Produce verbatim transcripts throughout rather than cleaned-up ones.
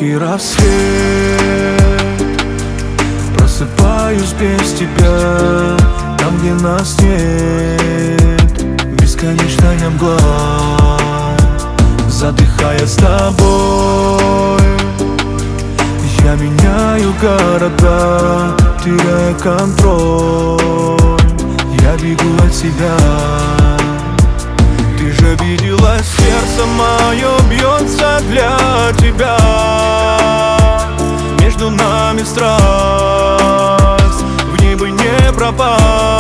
яркий рассвет. Просыпаюсь без тебя, там, где нас нет. Бесконечная мгла, задыхаясь с тобой. Я меняю города, теряя контроль. Я бегу от тебя. Ты же видела, сердце мое бьется для тебя. Между нами страсть, в ней бы не пропасть.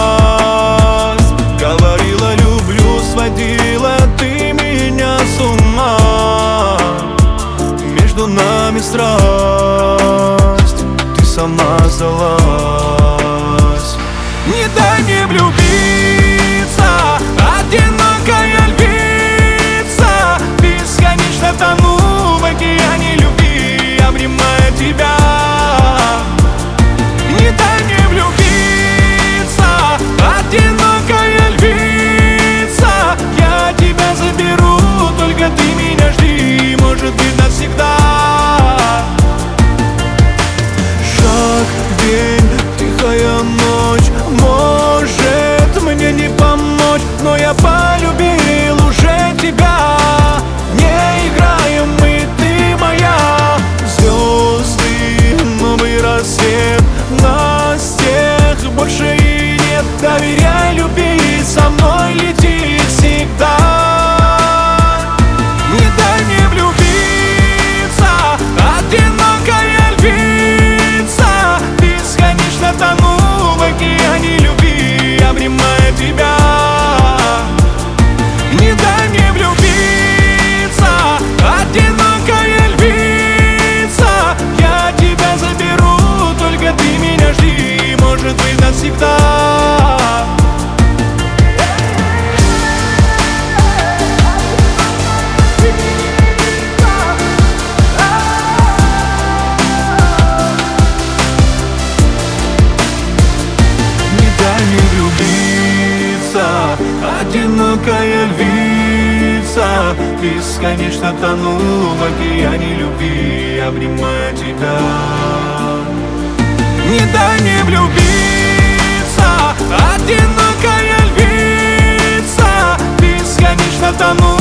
Говорила люблю, сводила ты меня с ума. Между нами страсть, ты сама сдалась. Не дай мне влюбиться, одинокая львица. Бесконечно тону в океане любви, обнимая тебя. Не дай мне влюбиться, одинокая львица. Я тебя заберу, только ты меня жди, может быть навсегда. Шаг в день, тихая ночь, может мне не помочь, но я полюбил уже тебя. Не играем мы, ты моя. Звезды, новый рассвет, нас тех больше и нет. Доверяй, люби, со мной лети всегда. Не дай мне влюбиться, одинокая львица. Бесконечно тону в океане любви, обнимая тебя. Не дай мне влюбиться, одинокая львица. Я тебя заберу, только ты меня жди, может быть навсегда. Одинокая львица, бесконечно тону в океане любви, обнимая тебя. Не дай мне влюбиться, одинокая львица, бесконечно тону